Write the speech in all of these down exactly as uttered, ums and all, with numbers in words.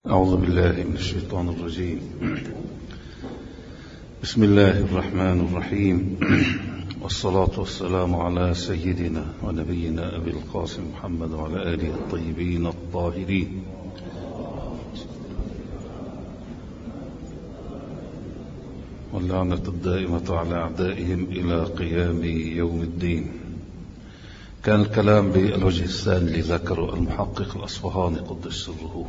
أعوذ بالله من الشيطان الرجيم. بسم الله الرحمن الرحيم، والصلاة والسلام على سيدنا ونبينا أبي القاسم محمد وعلى آله الطيبين الطاهرين. واللعنة الدائمة على أعدائهم إلى قيام يوم الدين. كان الكلام بالوجه الثاني اللي ذكره المحقق الأصفهاني قدس سره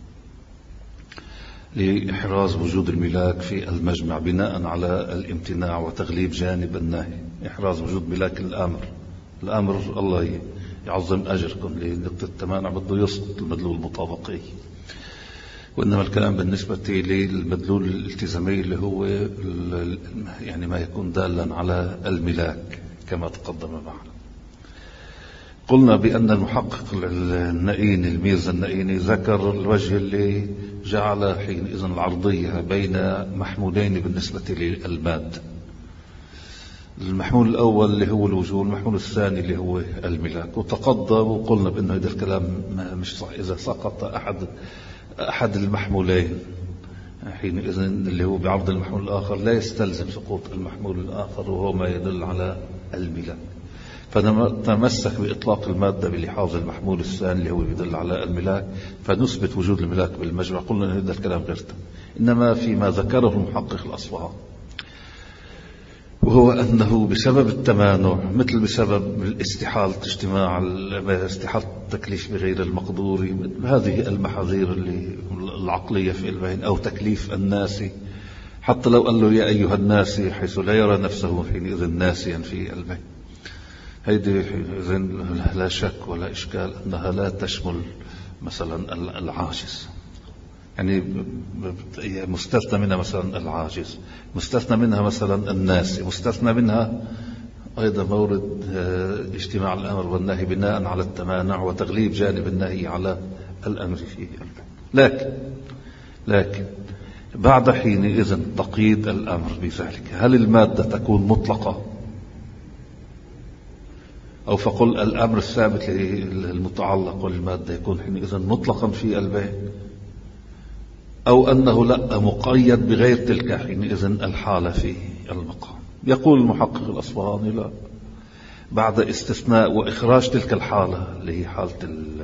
لإحراز وجود الملاك في المجمع بناء على الامتناع وتغليب جانب النهي. إحراز وجود ملاك الأمر الأمر الله يعظم أجركم لنقطة التمانع بده يسقط المدلول المطابقي، وإنما الكلام بالنسبة للمدلول الالتزامي اللي هو يعني ما يكون دالا على الملاك كما تقدم معنا. قلنا بأن المحقق النئيني الميرزا النئيني ذكر الوجه اللي جعل حينئذ العرضية بين محمولين بالنسبة للمادة. المحمول الأول اللي هو الوجود، المحمول الثاني اللي هو الملاك. وتقدم وقلنا بأن هذا الكلام مش صح. إذا سقط أحد أحد المحمولين حينئذ اللي هو بعرض المحمول الآخر لا يستلزم سقوط المحمول الآخر، وهو ما يدل على الملاك. فنتمسك بإطلاق المادة بلحاظ المحمول الثاني اللي هو يدل على الملاك، فنثبت وجود الملاك بالمجمع. قلنا أن هذا الكلام غير تام، إنما فيما ذكره المحقق الأصفهاني، وهو أنه بسبب التمانع مثل بسبب الاستحالة اجتماع استحالة التكليف بغير المقدور، هذه المحاذير اللي العقلية في البين، أو تكليف الناس حتى لو قال له يا أيها الناس حيث لا يرى نفسه حينئذ ناسيا في البين. هيدي لا شك ولا إشكال أنها لا تشمل مثلا العاجز، يعني مستثنى منها مثلا العاجز، مستثنى منها مثلا الناس، مستثنى منها أيضا مورد اجتماع الأمر والنهي بناء على التمانع وتغليب جانب النهي على الأمر فيه. لكن لكن بعد حينئذ تقييد الأمر بذلك، هل المادة تكون مطلقة؟ أو فقل الأمر الثابت للمتعلق والمادة يكون حينئذ مطلقا في البين، أو أنه لا مقيد بغير تلك حينئذ الحالة في المقام. يقول المحقق الأصفهاني لا، بعد استثناء وإخراج تلك الحالة اللي هي حالة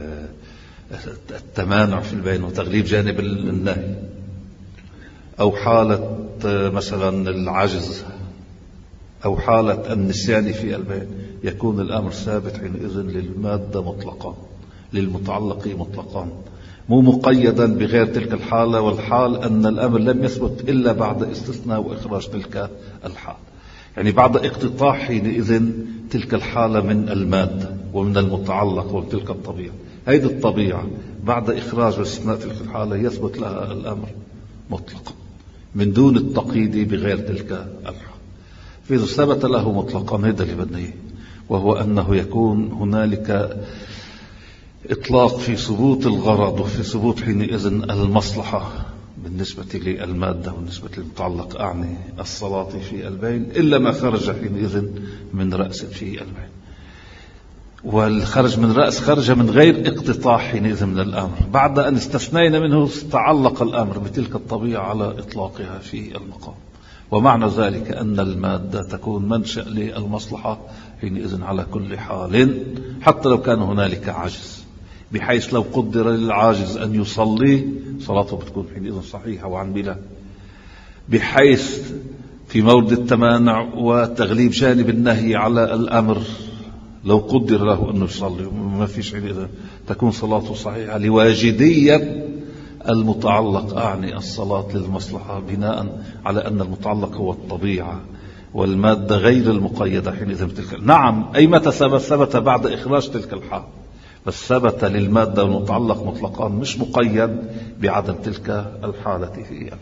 التمانع في البين وتغليب جانب النهي، أو حالة مثلا العجز، أو حالة النسيان في البين، يكون الأمر ثابت حينئذ للمادة مطلقا، للمتعلق مطلقا، مو مقيدا بغير تلك الحالة. والحال أن الأمر لم يثبت إلا بعد استثناء وإخراج تلك الحال، يعني بعد اقتطاع حينئذ تلك الحالة من المادة ومن المتعلق ومن تلك الطبيعة. هذه الطبيعة بعد إخراج واستثناء تلك الحالة يثبت لها الأمر مطلقا من دون التقييد بغير تلك الحالة. فإذا ثبت له مطلقا هذا اللي بدنا إياه، وهو أنه يكون هنالك إطلاق في ثبوت الغرض وفي ثبوت حينئذ المصلحة بالنسبة للمادة والنسبة للمتعلق، أعني الصلاة في البين، إلا ما خرج حينئذ من رأس في البين. والخرج من رأس خرج من غير اقتطاع حينئذ من الأمر، بعد أن استثنينا منه تعلق الأمر بتلك الطبيعة على إطلاقها في المقام. ومعنى ذلك أن المادة تكون منشأ للمصلحة حينئذ على كل حال، حتى لو كان هنالك عجز، بحيث لو قدر للعاجز أن يصلي صلاته بتكون حينئذ صحيحة وعن بلا، بحيث في مورد التمانع وتغليب جانب النهي على الأمر لو قدر له أنه يصلي ما فيش حينئذ تكون صلاته صحيحة لواجدية المتعلق، أعني الصلاة للمصلحة، بناء على أن المتعلق هو الطبيعة والمادة غير المقيدة حينئذ بتلك. نعم، أي متى ثبت؟ ثبت بعد إخراج تلك الحال، بس ثبت للمادة والمتعلق مطلقا، مش مقيد بعدم تلك الحالة في البين.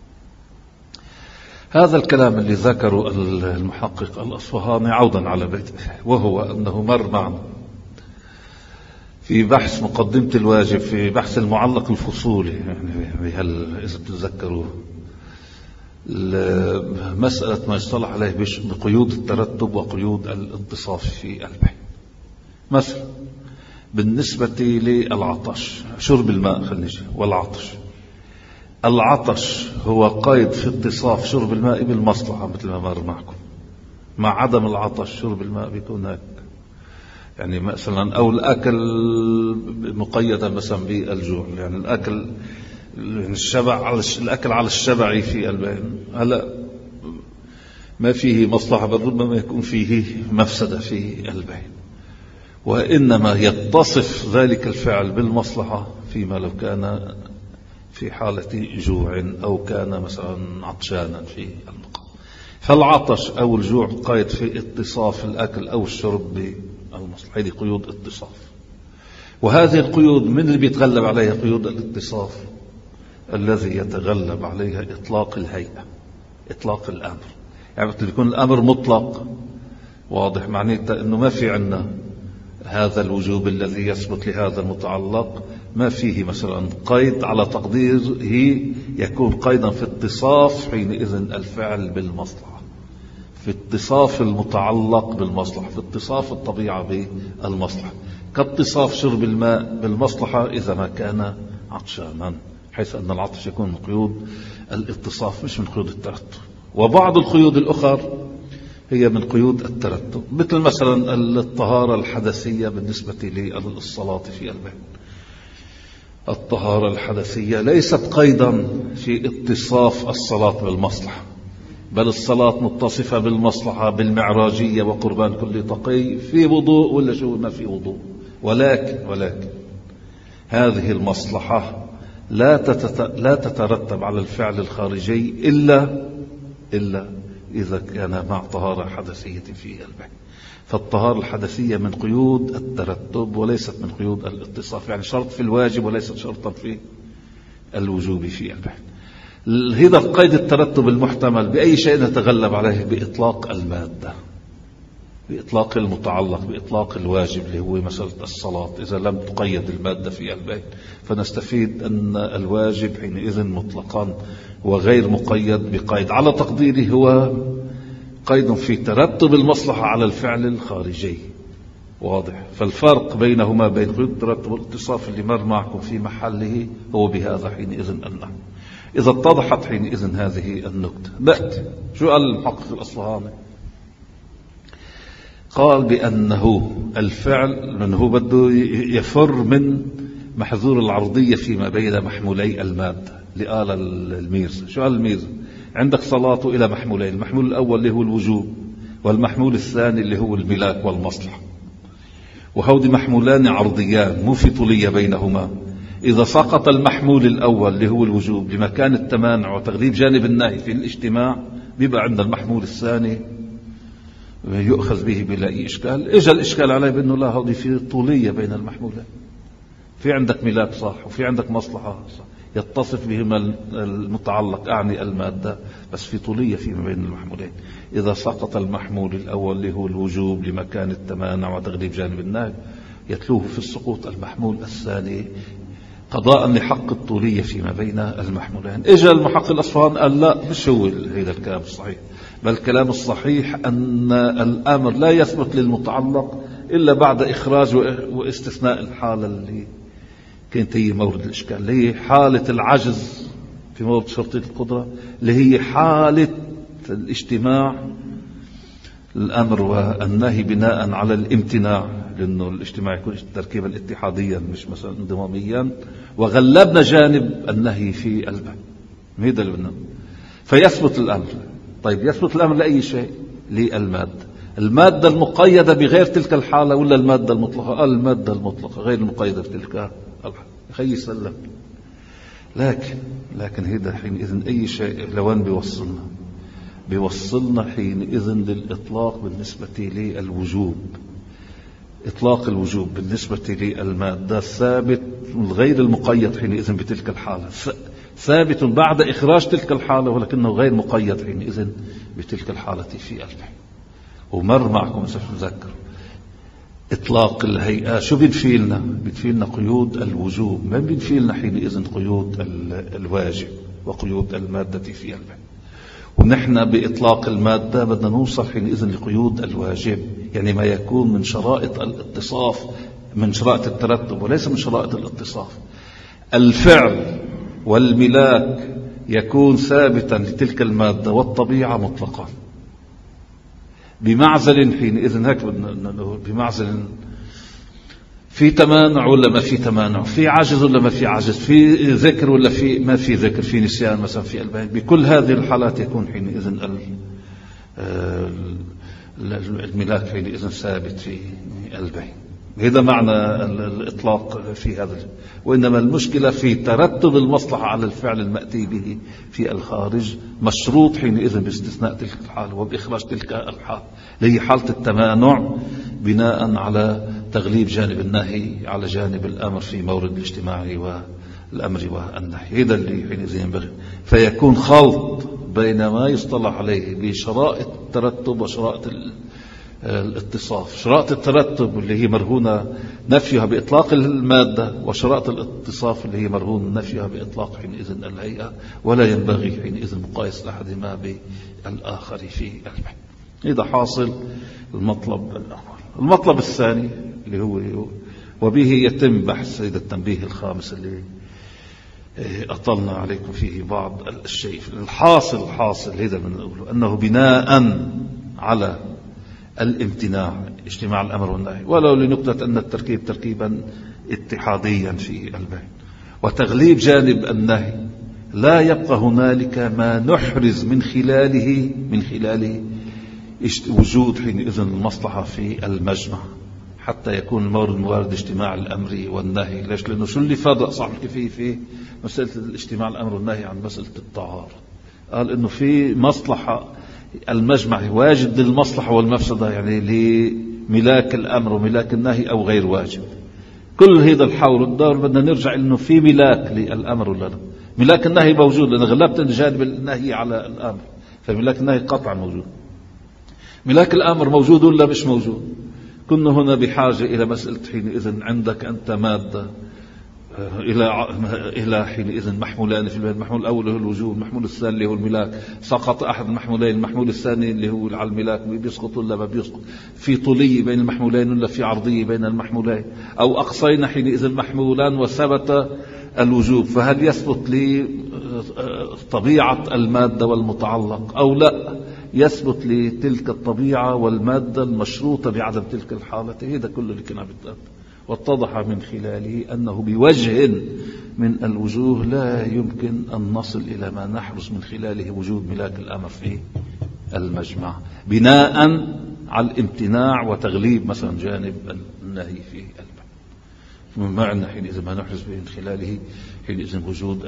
هذا الكلام اللي ذكره المحقق الأصفهاني عودا على بيته، وهو أنه مر معنا في بحث مقدمة الواجب في بحث المعلق الفصولي، يعني هل إذا تتذكروا مسألة ما يصطلح عليه بقيود الترتب وقيود الانتصاف في البين. مثلا بالنسبة للعطش، شرب الماء خلينا والعطش، العطش هو قيد في اتصاف شرب الماء بالمصلحة مثل ما مر معكم. مع عدم العطش شرب الماء بيكون هيك، يعني مثلا أو الأكل مقيدا مثلا بالجوع، يعني الأكل يعني الشبع على الأكل على الشبع في البين، هلا ما فيه مصلحة بل ربما يكون فيه مفسدة في البين، وإنما يتصف ذلك الفعل بالمصلحة فيما لو كان في حالة جوع أو كان مثلا عطشانا في المقام. فالعطش أو الجوع قيد في اتصاف الأكل أو الشرب بالمصلحة، هذه قيود اتصاف. وهذه القيود من اللي بيتغلب عليها؟ قيود الاتصاف الذي يتغلب عليها إطلاق الهيئة، إطلاق الأمر. يعني بيكون الأمر مطلق واضح، معناته أنه ما في عنا هذا الوجوب الذي يثبت لهذا المتعلق، ما فيه مثلا قيد على تقديره يكون قيدا في اتصاف حينئذ الفعل بالمصلحة، في اتصاف المتعلق بالمصلحة، في اتصاف الطبيعة بالمصلحة، كاتصاف شرب الماء بالمصلحة إذا ما كان عطشانا، حيث أن العطش يكون من قيود الاتصاف مش من قيود الترتب. وبعض القيود الأخرى هي من قيود الترتب، مثل مثلا الطهارة الحدثية بالنسبة للصلاة في البيت. الطهارة الحدثية ليست قيدا في اتصاف الصلاة بالمصلحة، بل الصلاة متصفة بالمصلحة بالمعراجية وقربان كل تقي، في وضوء ولا شو ما في وضوء، ولكن ولكن هذه المصلحة لا لا تترتب على الفعل الخارجي إلا إلا إذا كان مع طهارة حدثية في البيت. فالطهارة الحدثية من قيود الترتب وليست من قيود الاتصاف، يعني شرط في الواجب وليست شرطا في الوجوب في البيت. هذا قيد الترتب المحتمل بأي شيء نتغلب عليه؟ بإطلاق المادة، بإطلاق المتعلق، بإطلاق الواجب اللي هو مسألة الصلاة. إذا لم تقيد المادة في البيت فنستفيد أن الواجب حينئذ مطلقا وغير مقيد بقيد على تقديره هو قيد في ترتب المصلحة على الفعل الخارجي، واضح. فالفرق بينهما بين قيود الترتب والاتصاف اللي مر معكم في محله هو بهذا حينئذ أنه إذا اتضحت حينئذ هذه النكتة. نأتي شو قال المحقق الأصفهاني؟ قال بأنه الفعل من هو بده يفر من محذور العرضية فيما بين محمولي المادة. لقال الميرزا، شو قال الميرزا؟ عندك صلاة إلى محمولين، المحمول الأول اللي هو الوجوب، والمحمول الثاني اللي هو الملاك والمصلحة، وهودي محمولان عرضيان مو في طولية بينهما. إذا سقط المحمول الأول اللي هو الوجوب لمكان التمانع وتغليب جانب النهي في الاجتماع، بيبقى عند المحمول الثاني يؤخذ به بلا أي إشكال. إجا الإشكال عليه بأنه لا، هذه في طولية بين المحمولين، في عندك ملاك صح وفي عندك مصلحة صح، يتصف بهما المتعلق أعني المادة، بس في طولية فيما بين المحمولين. إذا سقط المحمول الأول اللي هو الوجوب لمكان التمانع وتغليب جانب النهي، يتلوه في السقوط المحمول الثاني قضاء لحق الطولية فيما بين المحمولين. إجا المحقق الأصفهاني قال لا، مش هو هذا الكلام الصحيح، بل الكلام الصحيح أن الأمر لا يثبت للمتعلق إلا بعد إخراج واستثناء الحالة اللي كانت هي مورد الإشكال، اللي هي حالة العجز في مورد شرطية القدرة، اللي هي حالة الاجتماع الأمر والنهي بناء على الامتناع، لأنه الاجتماع يكون تركيبا اتحاديا مش مثلا انضماميا، وغلبنا جانب النهي في الباب. هذا اللي بدنا فيثبت الأمر. طيب يثبت الأمر لأي شيء؟ للمادة. المادة المقيدة بغير تلك الحالة ولا المادة المطلقة؟ قال المادة المطلقة غير المقيدة بتلك خي سلم. لكن لكن هذا حينئذ أي شيء لوين بيوصلنا؟ بيوصلنا حينئذ للإطلاق بالنسبة للوجوب. إطلاق الوجوب بالنسبة للمادة ثابت غير المقيد حينئذ بتلك الحالة، ثابت بعد إخراج تلك الحالة، ولكنه غير مقيد حينئذ بتلك الحالة في البحث. ومر معكم سأذكر إطلاق الهيئة شو بينفيلنا؟ بينفيلنا قيود الوجوب، ما بينفيلنا حينئذ قيود الواجب وقيود المادة في البحث. ونحن بإطلاق المادة بدنا نوصل حينئذ لقيود الواجب، يعني ما يكون من شرائط الاتصاف، من شرائط الترتب وليس من شرائط الاتصاف. الفعل والملاك يكون ثابتا لتلك المادة والطبيعة مطلقا، بمعزل حينئذ هيك بمعزل في تمانع ولا ما في تمانع، في عجز ولا ما في عجز، في ذكر ولا في ما في ذكر، في نسيان مثلا في البين. بكل هذه الحالات يكون حينئذ الملاك حينئذ ثابت في البين. هذا معنى الإطلاق في هذا. وإنما المشكلة في ترتب المصلحة على الفعل المأتي به في الخارج، مشروط حينئذ باستثناء تلك الحال وبإخراج تلك الحال اللي هي حالة التمانع، بناء على تغليب جانب النهي على جانب الأمر في مورد الاجتماع والأمر والنهي. هذا اللي حينئذ ينبغي. فيكون خلط بين ما يصطلح عليه بشرائط الترتب وشرائط الاتصاف. شرائط الترتب اللي هي مرهونة نفيها بإطلاق المادة، وشرائط الاتصاف اللي هي مرهون نفيها بإطلاق حينئذ الهيئة، ولا ينبغي حينئذ مقايسة أحدهما بالآخر في البحث. إذا حاصل المطلب الأول. المطلب الثاني اللي هو وبه يتم بحث هذا التنبيه الخامس اللي أطلنا عليكم فيه بعض الشيء. الحاصل الحاصل هذا من نقوله أنه بناء على الامتناع، اجتماع الأمر والنهي، ولو لنقطة أن التركيب تركيبا اتحاديا في البين، وتغليب جانب النهي، لا يبقى هنالك ما نحرز من خلاله من خلاله وجود حينئذ المصلحة في المجمع، حتى يكون المورد موارد اجتماع الأمر والنهي. ليش؟ لأنه شو اللي فرق صاحب الكيفية في مسألة الاجتماع الأمر والنهي عن مسألة التعارض؟ قال إنه في مصلحة المجمع واجد للمصلحة والمفسدة، يعني لملاك الأمر وملاك النهي أو غير واجب. كل هذا الحول الدور بدنا نرجع إنه في ملاك للأمر ولا لا. ملاك النهي موجود، لأن غلبت جانب النهي على الأمر، فملاك النهي قطعا موجود. ملاك الأمر موجود ولا مش موجود؟ كنا هنا بحاجة إلى مسألة حينئذ عندك أنت مادة إلى إلى حينئذ محمولان في البيت. المحمول الأول هو الوجوب، المحمول الثاني اللي هو الملاك. سقط أحد المحمولين، المحمول الثاني اللي هو على الملاك بيسقط ولا ما بيسقط؟ في طولية بين المحمولين ولا في عرضية بين المحمولين؟ أو أقصينا حينئذ محمولان وثبت الوجوب، فهل يثبت لي طبيعة المادة والمتعلق أو لا يثبت لي تلك الطبيعة والمادة المشروطة بعدم تلك الحالة؟ هذا كله اللي كنا بتقدم. واتضح من خلاله أنه بوجه من الوجوه لا يمكن أن نصل إلى ما نحرز من خلاله وجود ملاك الأمر في المجمع، بناء على الامتناع وتغليب مثلا جانب النهي في البحث. ما عندنا حينئذ ما نحرز من خلاله حينئذ وجود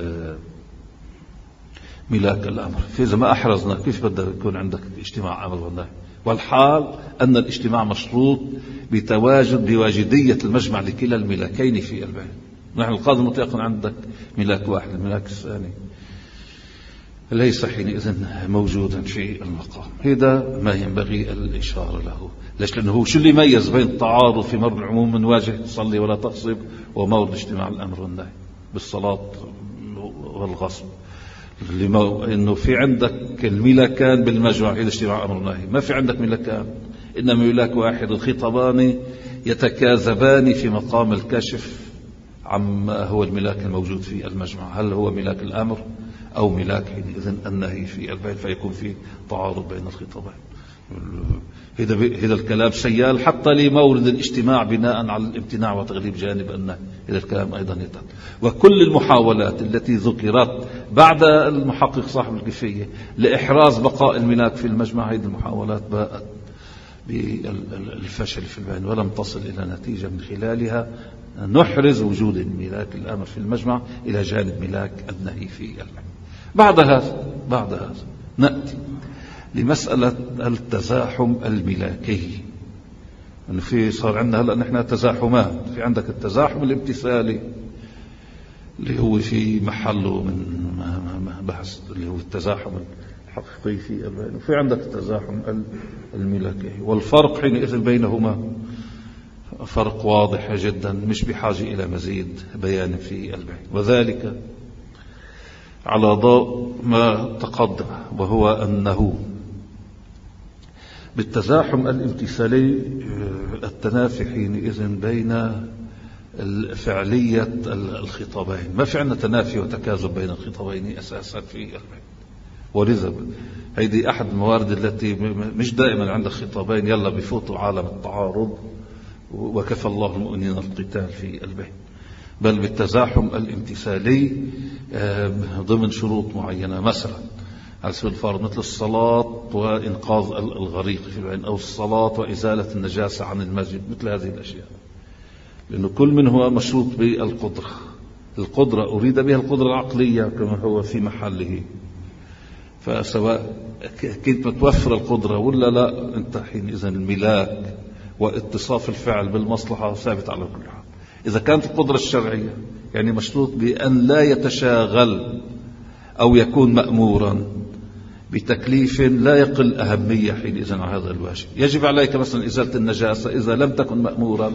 ملاك الأمر. فإذا ما أحرزنا كيف بدأ يكون عندك اجتماع أمر والنهي؟ والحال أن الاجتماع مشروط بتواجد بواجدية المجمع لكلا الملاكين في البين. نحن القاضي المطلق عندك ملاك واحد، الملاك الثاني ليس حينئذ موجودا في المقام. هذا ما ينبغي الإشارة له. ليش؟ لأنه شو اللي يميز بين التعارض في مورد العموم من واجه تصلي ولا تغصب ومورد اجتماع الأمر والنهي بالصلاة والغصب؟ لما إنه في عندك الملاكان بالمجمع إذا اجتماع أمر والنهي، ما في عندك ملاكان، إنما ملاك واحد. الخطابان يتكاذبان في مقام الكشف عما هو الملاك الموجود في المجمع، هل هو ملاك الأمر أو ملاك حينئذ النهي في البين، فيكون في تعارض بين الخطابين. هذا هذا الكلام سيال حتى لمورد الاجتماع بناء على الامتناع وتغليب جانب النهي. هذا الكلام أيضا يتم. وكل المحاولات التي ذكرت بعد المحقق صاحب الكيفية لإحراز بقاء الملاك في المجمع، هذه المحاولات باءت بالفشل في البين، ولم تصل إلى نتيجة من خلالها نحرز وجود ملاك الأمر في المجمع إلى جانب ملاك النهي في البين. بعد هذا بعد هذا نأتي لمسألة التزاحم الملاكي. أنه في صار عندنا هلأ نحن تزاحمات. في عندك التزاحم الامتثالي اللي هو في محله من بحث اللي هو التزاحم الحقيقي في البين، وفي عندك التزاحم الملاكي. والفرق حينئذ بينهما فرق واضح جدا، مش بحاجة إلى مزيد بيان في البين، وذلك على ضوء ما تقدم، وهو أنه بالتزاحم الامتثالي التنافي حينئذ بين فعلية الخطابين. ما في عندنا تنافي وتكاذب بين الخطابين أساسا في البيت، ولذا هذه أحد الموارد التي مش دائما عند الخطابين يلا بفوتوا عالم التعارض وكفى الله المؤمنين القتال في البيت، بل بالتزاحم الامتثالي ضمن شروط معينة، مثلا على سبيل الفرض مثل الصلاة وإنقاذ الغريق في العين، أو الصلاة وإزالة النجاسة عن المسجد، مثل هذه الأشياء، لأنه كل منها مشروط بالقدرة. القدرة أريد بها القدرة العقلية كما هو في محله، فسواء كنت متوفر القدرة ولا لا، أنت حينئذ الملاك واتصاف الفعل بالمصلحة ثابت على كل حال. إذا كانت القدرة الشرعية يعني مشروط بأن لا يتشاغل أو يكون مأمورا بتكليف لا يقل أهمية حينئذ عن هذا الواجب. يجب عليك مثلا إزالة النجاسة إذا لم تكن مأمورا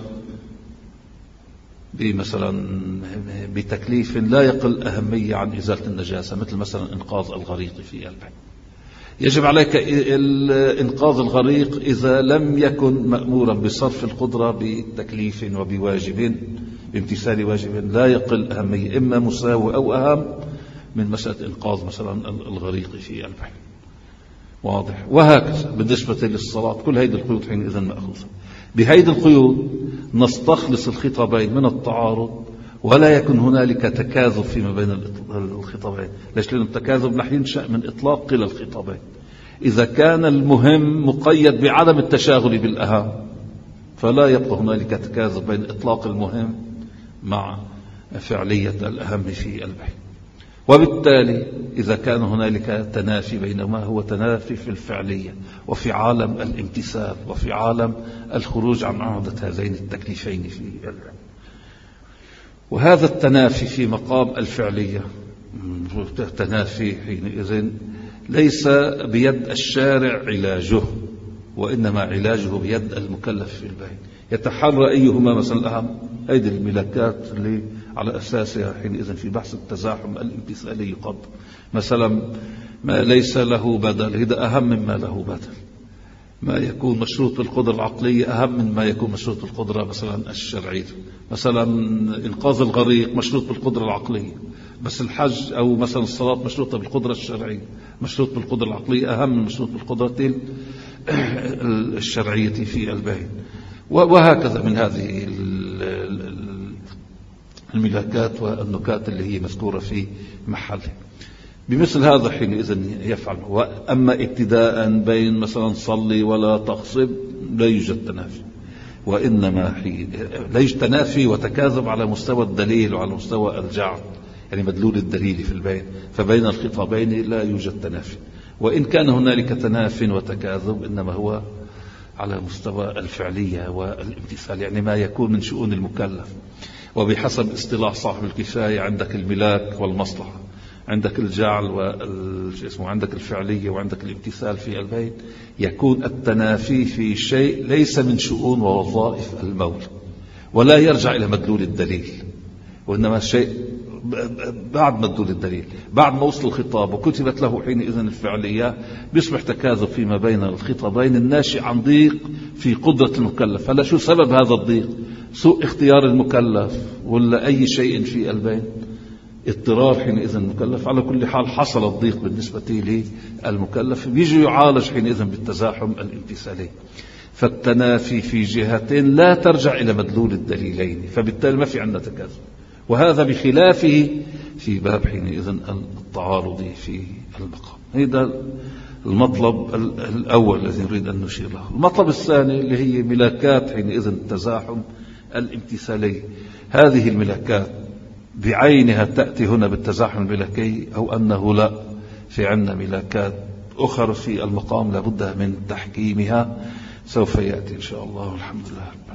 بمثلا بتكليف لا يقل أهمية عن إزالة النجاسة، مثل مثلا إنقاذ الغريق في البحر. يجب عليك إنقاذ الغريق إذا لم يكن مأمورا بصرف القدرة بتكليف وبواجب بامتثال واجب لا يقل أهمية، إما مساوي أو أهم من مسألة إنقاذ مثلا الغريق في البحر. واضح؟ وهكذا بالنسبة للصلاة، كل هذه القيود حينئذ مأخوذة. بهذه القيود نستخلص الخطابين من التعارض، ولا يكون هنالك تكاذب فيما بين الخطابين. ليش؟ لأن التكاذب رح ينشأ من إطلاق كلا الخطابين. إذا كان المهم مقيد بعدم التشاغل بالأهم فلا يبقى هنالك تكاذب بين إطلاق المهم مع فعلية الأهم في البحث. وبالتالي إذا كان هنالك تنافي بينما هو تنافي في الفعلية وفي عالم الامتثال وفي عالم الخروج عن عهدة هذين التكليفين في البحث، وهذا التنافي في مقام الفعلية تنافي حينئذ ليس بيد الشارع علاجه، وإنما علاجه بيد المكلف في البيت. يتحرى أيهما مثلا أهم. هذه الملكات اللي على أساسها حينئذ في بحث التزاحم الامتثالي يقدم مثلا ما ليس له بدل، هذا أهم مما له بدل. ما يكون مشروط بالقدرة العقلية أهم من ما يكون مشروط بالقدرة مثلا الشرعية. مثلا إنقاذ الغريق مشروط بالقدرة العقلية، بس الحج أو مثلا الصلاة مشروطة بالقدرة الشرعية، مشروط بالقدرة العقلية أهم من مشروط بالقدرة الشرعية في البين. وهكذا من هذه الملاكات والنكات اللي هي مذكورة في محله. بمثل هذا حينئذ يفعل. وأما ابتداء بين مثلا صلي ولا تغصب لا يوجد تنافي، وإنما حين لا يوجد تنافي وتكاذب على مستوى الدليل وعلى مستوى الجعل، يعني مدلول الدليل في البين. فبين الخطابين لا يوجد تنافي، وإن كان هنالك تناف وتكاذب إنما هو على مستوى الفعلية والامتثال، يعني ما يكون من شؤون المكلف. وبحسب اصطلاح صاحب الكفاية عندك الملاك والمصلحة، عندك الجعل والاسمه، عندك الفعلية وعندك الامتثال في البيت. يكون التنافي في شيء ليس من شؤون ووظائف المولى ولا يرجع إلى مدلول الدليل، وإنما شيء بعد مدلول الدليل، بعد ما وصل الخطاب وكتبت له حينئذ الفعلية، بيصبح تكاذب فيما بين الخطابين الناشئ عن ضيق في قدرة المكلف. هلا شو سبب هذا الضيق؟ سوء اختيار المكلف ولا أي شيء في البين؟ اضطرار حينئذ المكلف. على كل حال حصل الضيق بالنسبة للمكلف، بيجي يعالج حينئذ بالتزاحم الامتثالي. فالتنافي في جهتين لا ترجع إلى مدلول الدليلين، فبالتالي ما في عندنا تكاذب. وهذا بخلافه في باب حينئذ التعارض في المقام. هذا المطلب الأول الذي نريد أن نشير له. المطلب الثاني اللي هي ملاكات حينئذ التزاحم الامتثالي. هذه الملاكات بعينها تأتي هنا بالتزاحم الملاكي، أو أنه لا، في عندنا ملاكات أخرى في المقام لابد من تحكيمها، سوف يأتي إن شاء الله. والحمد لله.